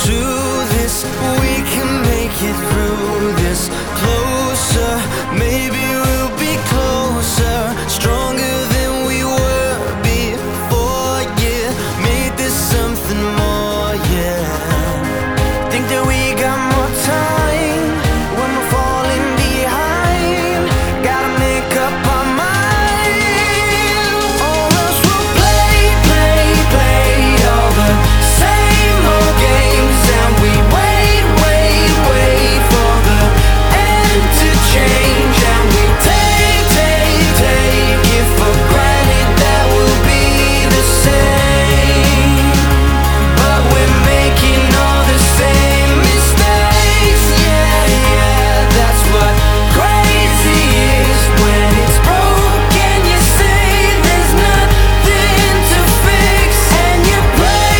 to this. We can make it through this. Closer, maybe we'll be closer, stronger than we were before. Yeah, made this something more. Yeah, think that we got more time when we're falling behind. Gotta make up our mind, or else we'll play all the same old games. And we wait for the end to change. And we take it for granted that we'll be the same. But we're making all the same mistakes. Yeah, that's what crazy is. When it's broken, you say there's nothing to fix. And you pray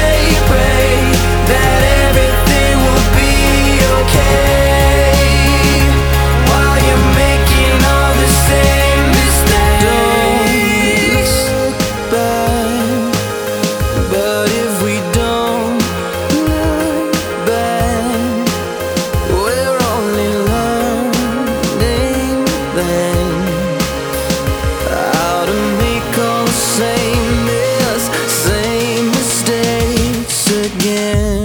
that everything will be okay, while you're making all the same mistakes. Don't look back, but if we don't look back, we're only learning then how to make all the same mistakes again.